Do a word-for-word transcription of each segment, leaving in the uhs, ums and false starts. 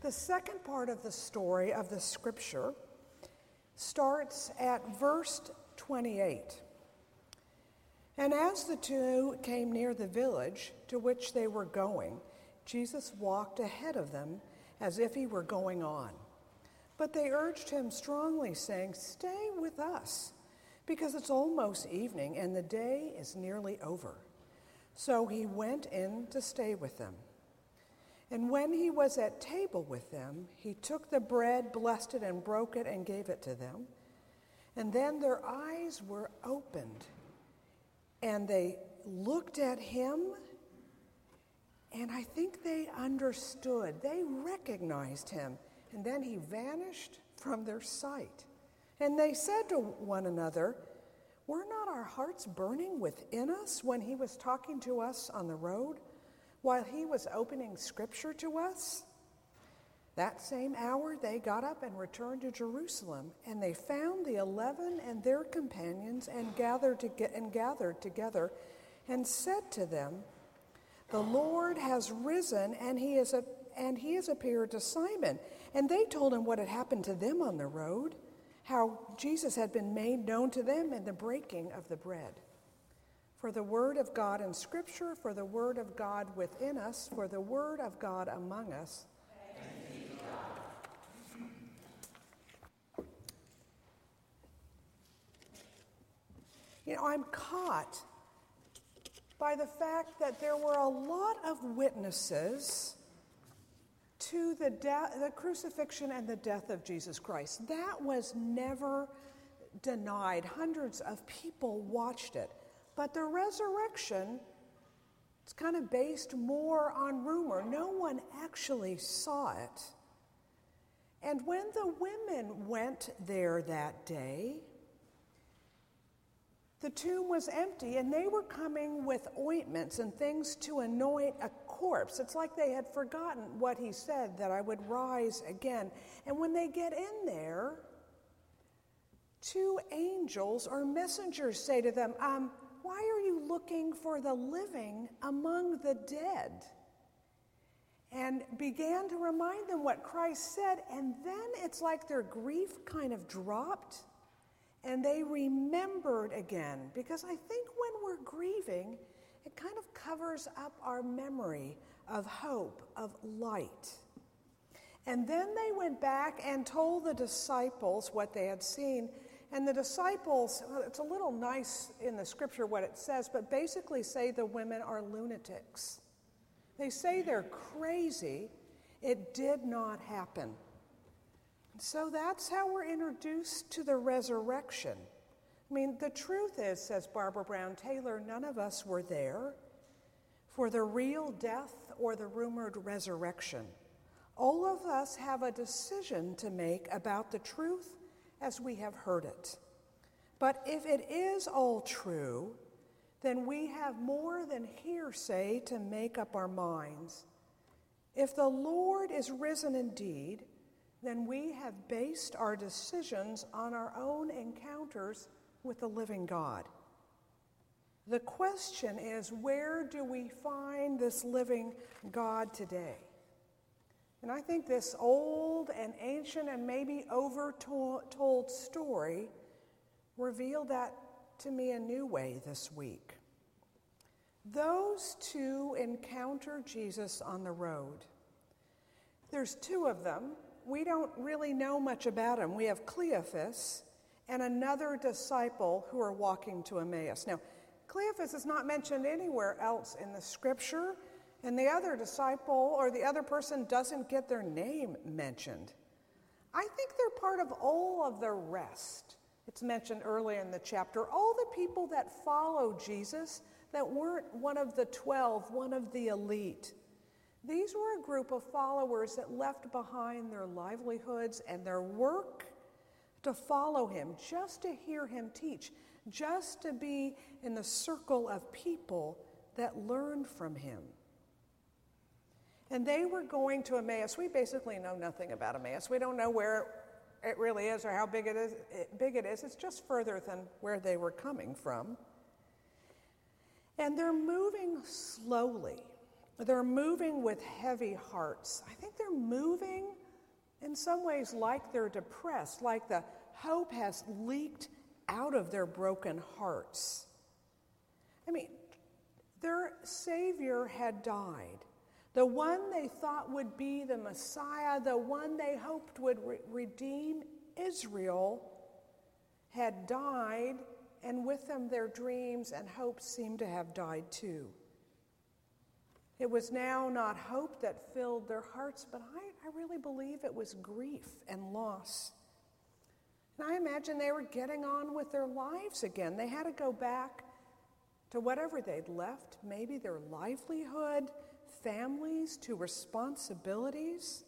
The second part of the story of the scripture starts at verse twenty-eight. And as the two came near the village to which they were going, Jesus walked ahead of them as if he were going on. But they urged him strongly, saying, "Stay with us, because it's almost evening and the day is nearly over." So he went in to stay with them. And when he was at table with them, he took the bread, blessed it, and broke it, and gave it to them. And then their eyes were opened, and they looked at him, and I think they understood. They recognized him, and then he vanished from their sight. And they said to one another, "Were not our hearts burning within us when he was talking to us on the road, while he was opening scripture to us?" That same hour they got up and returned to Jerusalem, and they found the eleven and their companions and gathered to get, and gathered together and said to them, "The Lord has risen, and he is a, and he has appeared to Simon." And they told him what had happened to them on the road, how Jesus had been made known to them in the breaking of the bread. For the word of God in Scripture, for the word of God within us, for the word of God among us. Thanks be to God. You know, I'm caught by the fact that there were a lot of witnesses to the death, the crucifixion and the death of Jesus Christ. That was never denied. Hundreds of people watched it. But the resurrection, it's kind of based more on rumor. No one actually saw it. And when the women went there that day, the tomb was empty, and they were coming with ointments and things to anoint a corpse. It's like they had forgotten what he said, that I would rise again. And when they get in there, two angels or messengers say to them, um, "Why are you looking for the living among the dead?" And began to remind them what Christ said, and then it's like their grief kind of dropped, and they remembered again. Because I think when we're grieving, it kind of covers up our memory of hope, of light. And then they went back and told the disciples what they had seen. And the disciples, well, it's a little nice in the scripture what it says, but basically say the women are lunatics. They say they're crazy. It did not happen. So that's how we're introduced to the resurrection. I mean, the truth is, says Barbara Brown Taylor, none of us were there for the real death or the rumored resurrection. All of us have a decision to make about the truth as we have heard it. But if it is all true, then we have more than hearsay to make up our minds. If the Lord is risen indeed, then we have based our decisions on our own encounters with the living God. The question is, where do we find this living God today? And I think this old and ancient and maybe over-told story revealed that to me a new way this week. Those two encounter Jesus on the road. There's two of them. We don't really know much about him. We have Cleophas and another disciple who are walking to Emmaus. Now, Cleophas is not mentioned anywhere else in the scripture, and the other disciple or the other person doesn't get their name mentioned. I think they're part of all of the rest. It's mentioned earlier in the chapter, all the people that follow Jesus that weren't one of the twelve, one of the elite. These were a group of followers that left behind their livelihoods and their work to follow him, just to hear him teach, just to be in the circle of people that learned from him. And they were going to Emmaus. We basically know nothing about Emmaus. We don't know where it really is or how big it is. Big it is. It's just further than where they were coming from. And they're moving slowly. They're moving with heavy hearts. I think they're moving in some ways like they're depressed, like the hope has leaked out of their broken hearts. I mean, their Savior had died. The one they thought would be the Messiah, the one they hoped would re- redeem Israel, had died, and with them their dreams and hopes seemed to have died too. It was now not hope that filled their hearts, but I, I really believe it was grief and loss. And I imagine they were getting on with their lives again. They had to go back to whatever they'd left, maybe their livelihood, families, to responsibilities.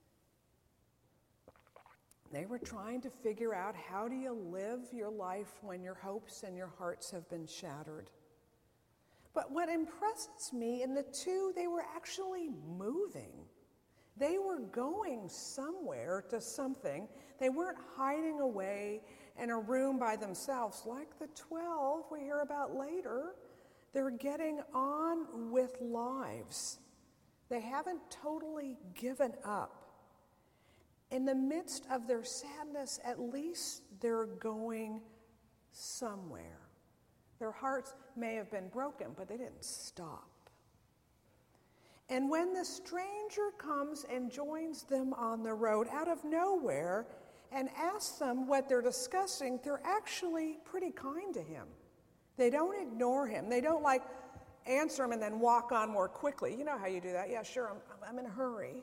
They were trying to figure out, how do you live your life when your hopes and your hearts have been shattered? But what impresses me in the two, they were actually moving. They were going somewhere to something. They weren't hiding away in a room by themselves like the twelve we hear about later. They're getting on with lives. They haven't totally given up. In the midst of their sadness, at least they're going somewhere. Their hearts may have been broken, but they didn't stop. And when the stranger comes and joins them on the road out of nowhere and asks them what they're discussing, they're actually pretty kind to him. They don't ignore him. They don't like answer him and then walk on more quickly. You know how you do that. Yeah, sure, I'm, I'm in a hurry.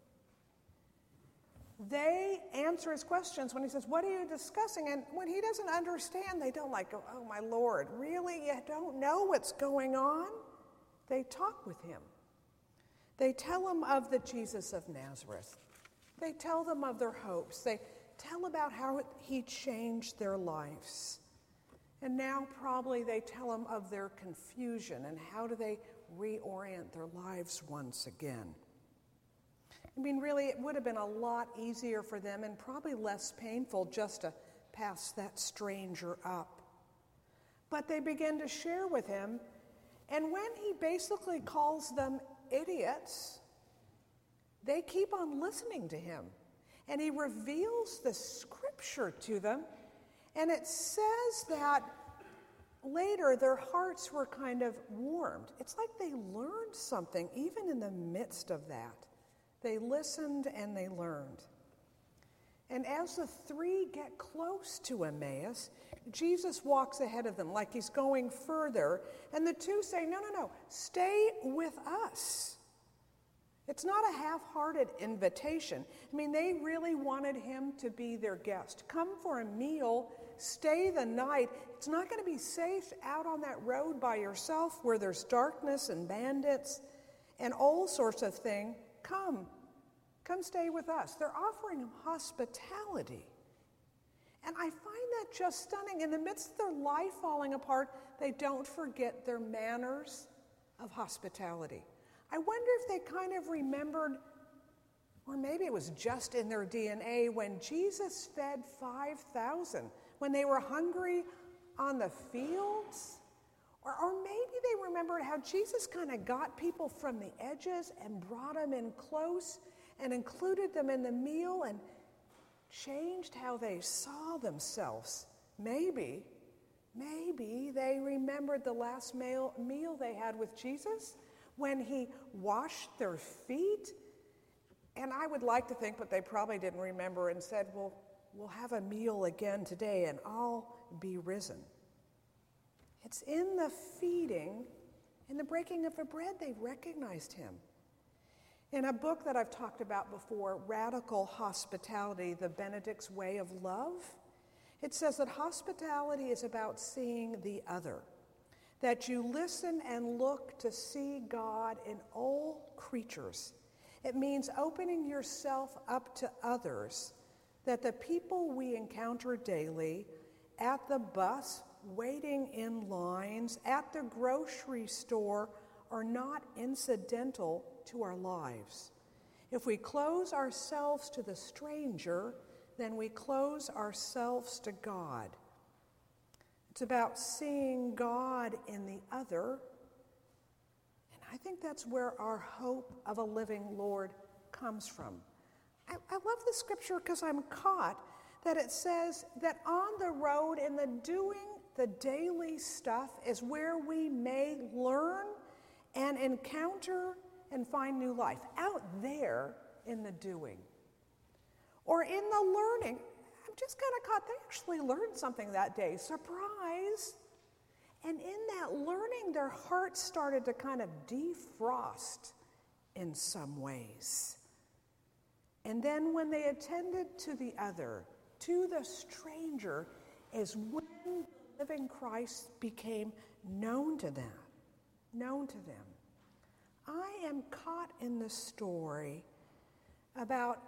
They answer his questions when he says, what are you discussing? And when he doesn't understand, they don't like go, oh my Lord, really? You don't know what's going on? They talk with him. They tell him of the Jesus of Nazareth. They tell them of their hopes. They tell about how he changed their lives. And now probably they tell him of their confusion and how do they reorient their lives once again. I mean, really, it would have been a lot easier for them and probably less painful just to pass that stranger up. But they begin to share with him, and when he basically calls them idiots, they keep on listening to him. And he reveals the scripture to them, and it says that later their hearts were kind of warmed. It's like they learned something even in the midst of that. They listened and they learned. And as the three get close to Emmaus, Jesus walks ahead of them like he's going further, and the two say, no, no, no, stay with us. It's not a half-hearted invitation. I mean, they really wanted him to be their guest. Come for a meal, stay the night. It's not going to be safe out on that road by yourself where there's darkness and bandits and all sorts of things. Come, come stay with us. They're offering him hospitality. And I find that just stunning. In the midst of their life falling apart, they don't forget their manners of hospitality. I wonder if they kind of remembered, or maybe it was just in their D N A, when Jesus fed five thousand, when they were hungry on the fields. Or, or maybe they remembered how Jesus kind of got people from the edges and brought them in close and included them in the meal and changed how they saw themselves. Maybe, maybe they remembered the last meal, meal they had with Jesus when he washed their feet. And I would like to think, but they probably didn't remember, and said, well, we'll have a meal again today and I'll be risen. It's in the feeding, in the breaking of the bread, they recognized him. In a book that I've talked about before, Radical Hospitality, The Benedict's Way of Love, it says that hospitality is about seeing the other, that you listen and look to see God in all creatures. It means opening yourself up to others, that the people we encounter daily, at the bus, waiting in lines, at the grocery store, are not incidental to our lives. If we close ourselves to the stranger, then we close ourselves to God. It's about seeing God in the other, and I I think that's where our hope of a living Lord comes from. I, I love the scripture because I'm caught that it says that on the road in the doing the daily stuff is where we may learn and encounter and find new life. Out there in the doing. Or in the learning. I'm just kind of caught they actually learned something that day. Surprise! And in that learning, their hearts started to kind of defrost in some ways. And then when they attended to the other, to the stranger, is when the living Christ became known to them. Known to them. I am caught in the story about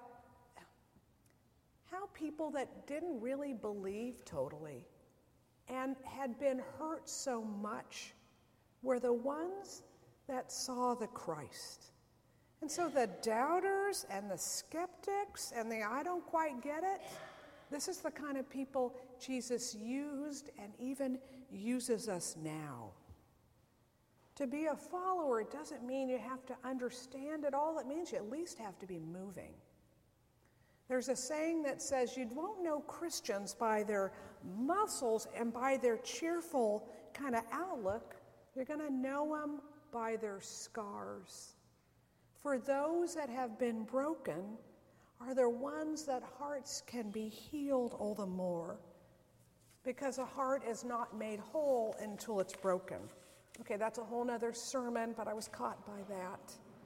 how people that didn't really believe totally and had been hurt so much were the ones that saw the Christ. And so the doubters and the skeptics and the I don't quite get it, this is the kind of people Jesus used and even uses us now. To be a follower doesn't mean you have to understand it all. It means you at least have to be moving. There's a saying that says you won't know Christians by their muscles and by their cheerful kind of outlook. You're going to know them by their scars. For those that have been broken are the ones that hearts can be healed all the more, because a heart is not made whole until it's broken. Okay, that's a whole nother sermon, but I was caught by that.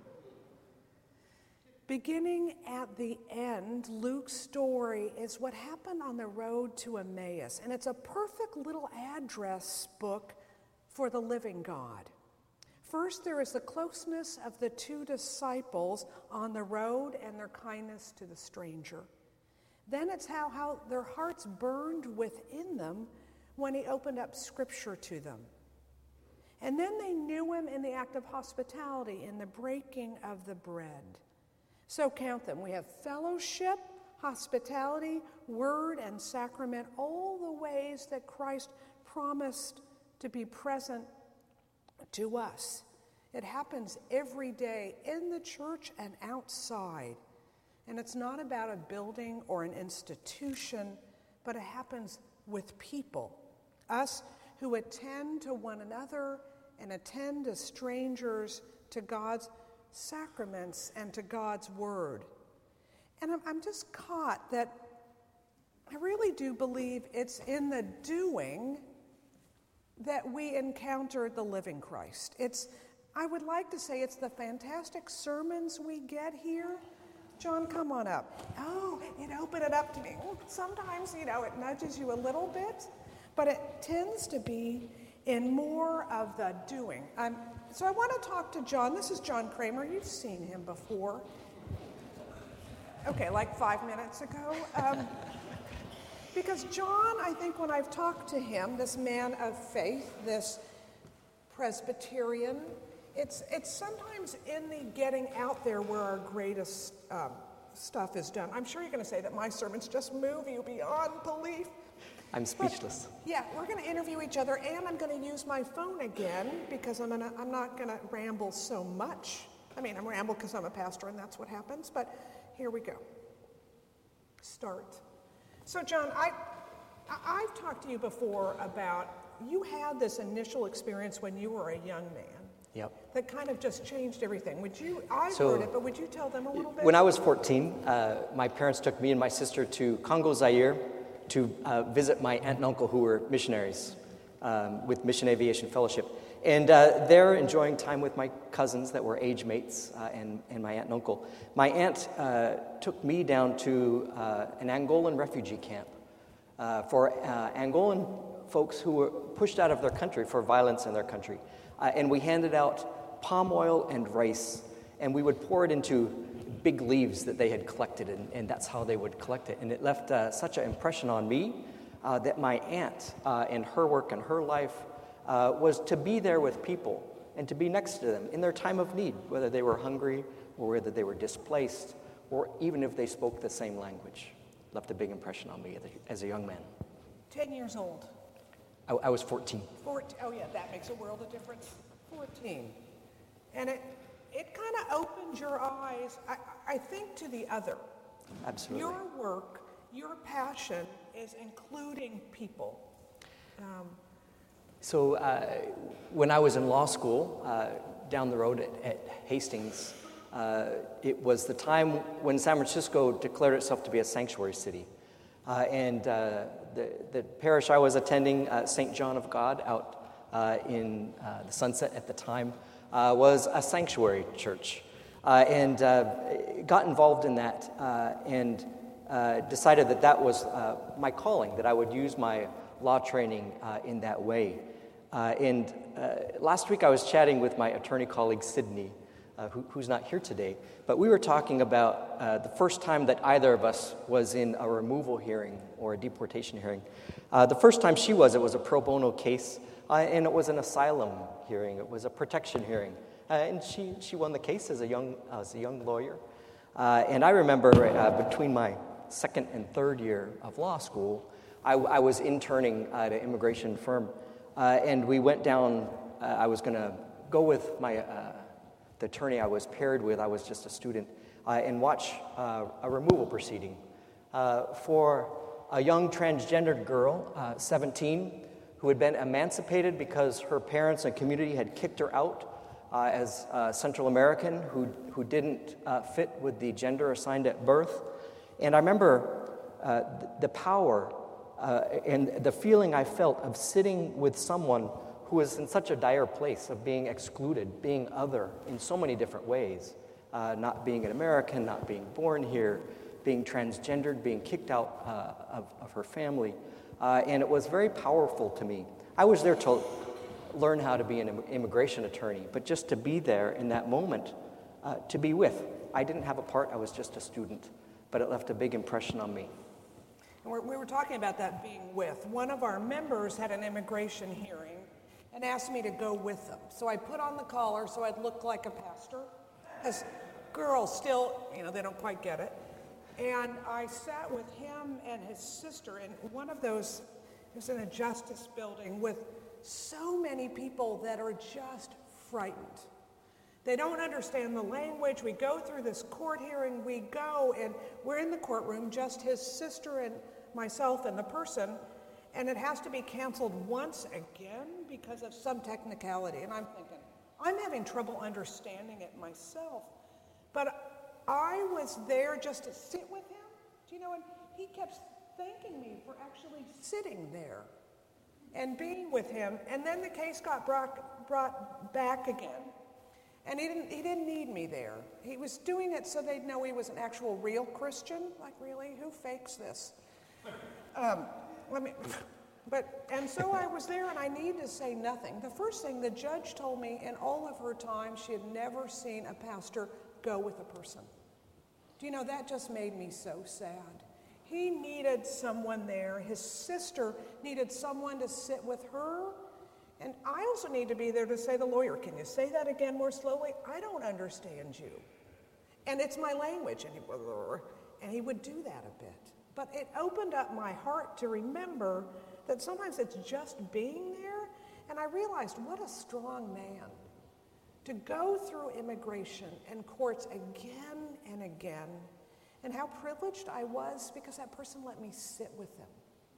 Beginning at the end, Luke's story is what happened on the road to Emmaus, and it's a perfect little address book for the living God. First, there is the closeness of the two disciples on the road and their kindness to the stranger. Then it's how, how their hearts burned within them when he opened up Scripture to them. And then they knew him in the act of hospitality, in the breaking of the bread. So count them. We have fellowship, hospitality, word, and sacrament, all the ways that Christ promised to be present to us. It happens every day in the church and outside. And it's not about a building or an institution, but it happens with people. Us who attend to one another and attend to strangers, to God's sacraments and to God's word. And I'm, I'm just caught that I really do believe it's in the doing that we encounter the living Christ. It's, I would like to say it's the fantastic sermons we get here. John, come on up. Oh, it opened it up to me. Sometimes, you know, it nudges you a little bit, but it tends to be in more of the doing. Um, so I want to talk to John. This is John Kramer. You've seen him before. Okay, like five minutes ago. Um, because John, I think when I've talked to him, this man of faith, this Presbyterian, it's it's sometimes in the getting out there where our greatest um, stuff is done. I'm sure you're going to say that my sermons just move you beyond belief. I'm speechless. But, yeah, we're going to interview each other, and I'm going to use my phone again because I'm gonna, I'm not going to ramble so much. I mean, I'm ramble because I'm a pastor, and that's what happens. But here we go. Start. So, John, I, I've talked to you before about you had this initial experience when you were a young man. Yep. That kind of just changed everything. Would you? I've so, heard it, but would you tell them a little bit? When I was fourteen, uh, my parents took me and my sister to Congo, Zaire, to uh, visit my aunt and uncle who were missionaries um, with Mission Aviation Fellowship. And uh, there, enjoying time with my cousins that were age mates uh, and, and my aunt and uncle, my aunt uh, took me down to uh, an Angolan refugee camp uh, for uh, Angolan folks who were pushed out of their country for violence in their country. Uh, and we handed out palm oil and rice, and we would pour it into big leaves that they had collected, and, and that's how they would collect it. And it left uh, such an impression on me uh, that my aunt, uh, in her work and her life, uh, was to be there with people and to be next to them in their time of need, whether they were hungry or whether they were displaced, or even if they spoke the same language. Left a big impression on me as a young man. Ten years old. I, I was fourteen. fourteen. Oh, yeah, that makes a world of difference. fourteen. And it, it kind of opens your eyes, I, I think, to the other. Absolutely. Your work, your passion is including people. Um, So uh, when I was in law school, uh, down the road at, at Hastings, uh, it was the time when San Francisco declared itself to be a sanctuary city. Uh, and uh, the, the parish I was attending, uh, Saint John of God, out uh, in uh, the Sunset at the time, uh, was a sanctuary church. Uh, and uh, got involved in that uh, and uh, decided that that was uh, my calling, that I would use my law training uh, in that way. Uh, and uh, last week I was chatting with my attorney colleague, Sydney, uh, who, who's not here today, but we were talking about uh, the first time that either of us was in a removal hearing or a deportation hearing. Uh, the first time she was, it was a pro bono case, uh, and it was an asylum hearing. It was a protection hearing. Uh, and she, she won the case as a young, as a young lawyer. Uh, and I remember uh, between my second and third year of law school, I, I was interning at an immigration firm. Uh, and we went down, uh, I was going to go with my, uh, the attorney I was paired with, I was just a student, uh, and watch uh, a removal proceeding uh, for a young transgendered girl, uh, seventeen, who had been emancipated because her parents and community had kicked her out uh, as a Central American who, who didn't uh, fit with the gender assigned at birth. And I remember uh, the power Uh, and the feeling I felt of sitting with someone who was in such a dire place of being excluded, being other in so many different ways, uh, not being an American, not being born here, being transgendered, being kicked out uh, of, of her family. Uh, and it was very powerful to me. I was there to learn how to be an immigration attorney, but just to be there in that moment, uh, to be with. I didn't have a part, I was just a student, but it left a big impression on me. And we're, we were talking about that being with. One of our members had an immigration hearing and asked me to go with them. So I put on the collar so I'd look like a pastor. As girls still, you know, they don't quite get it. And I sat with him and his sister in one of those, it was in a justice building with so many people that are just frightened. They don't understand the language. We go through this court hearing, we go, and we're in the courtroom, just his sister and myself and the person, and it has to be canceled once again because of some technicality. And I'm thinking, I'm having trouble understanding it myself. But I was there just to sit with him, do you know, and he kept thanking me for actually sitting there and being with him. And then the case got brought, brought back again. And he didn't, he didn't need me there. He was doing it so they'd know he was an actual real Christian. Like, really? Who fakes this? Um, let me, but, and so I was there, and I need to say nothing. The first thing, the judge told me in all of her time, she had never seen a pastor go with a person. Do you know, that just made me so sad. He needed someone there. His sister needed someone to sit with her. And I also need to be there to say to the lawyer, can you say that again more slowly? I don't understand you. And it's my language. And he, and he would do that a bit. But it opened up my heart to remember that sometimes it's just being there. And I realized what a strong man to go through immigration and courts again and again. And how privileged I was because that person let me sit with them.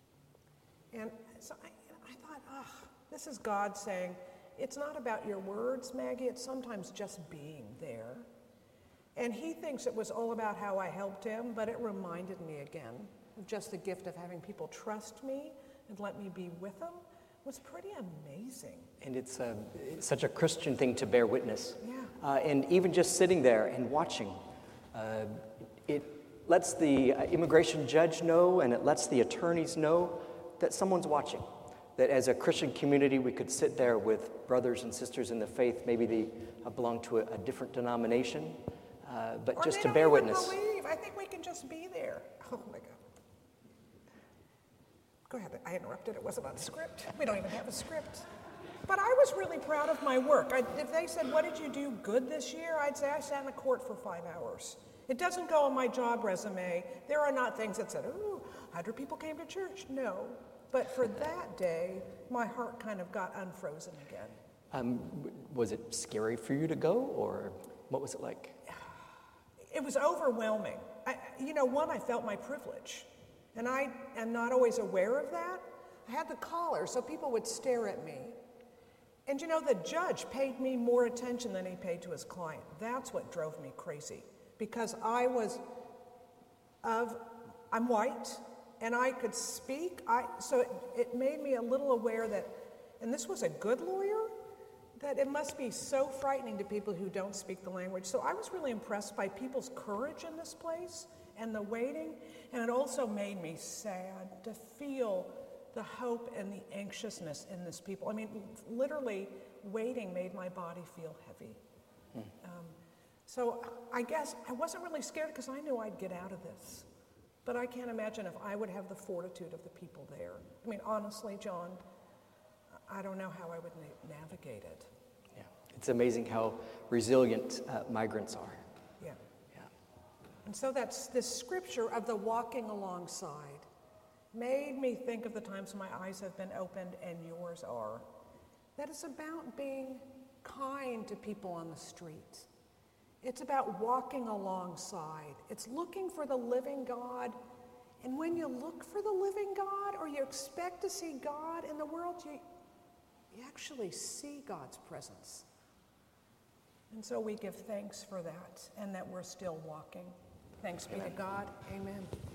And so I, I thought, ah. Oh, this is God saying, it's not about your words, Maggie, it's sometimes just being there. And he thinks it was all about how I helped him, but it reminded me again of just the gift of having people trust me and let me be with them was pretty amazing. And it's, a, it's such a Christian thing to bear witness. Yeah. Uh, and even just sitting there and watching, uh, it lets the immigration judge know and it lets the attorneys know that someone's watching. That as a Christian community, we could sit there with brothers and sisters in the faith. Maybe they uh, belong to a, a different denomination, uh, but or just they to don't bear even witness. Believe. I think we can just be there. Oh my God. Go ahead. I interrupted. It wasn't on script. We don't even have a script. But I was really proud of my work. I, if they said, what did you do good this year? I'd say I sat in the court for five hours. It doesn't go on my job resume. There are not things that said, ooh, one hundred people came to church. No. But for that day, my heart kind of got unfrozen again. Um, w- was it scary for you to go, or what was it like? It was overwhelming. I, you know, one, I felt my privilege, and I am not always aware of that. I had the collar, so people would stare at me. And you know, the judge paid me more attention than he paid to his client. That's what drove me crazy, because I was of, I'm white, and I could speak. I, so it, it made me a little aware that, and this was a good lawyer, that it must be so frightening to people who don't speak the language. So I was really impressed by people's courage in this place and the waiting, and it also made me sad to feel the hope and the anxiousness in this people. I mean, literally, waiting made my body feel heavy. Hmm. Um, so I guess I wasn't really scared because I knew I'd get out of this. But I can't imagine if I would have the fortitude of the people there. I mean, honestly, John, I don't know how I would na- navigate it. Yeah, it's amazing how resilient uh, migrants are. Yeah. Yeah. And so that's this scripture of the walking alongside made me think of the times my eyes have been opened and yours are. That it's about being kind to people on the street. It's about walking alongside. It's looking for the living God. And when you look for the living God, or you expect to see God in the world, you, you actually see God's presence. And so we give thanks for that, and that we're still walking. Thanks be to God. Amen.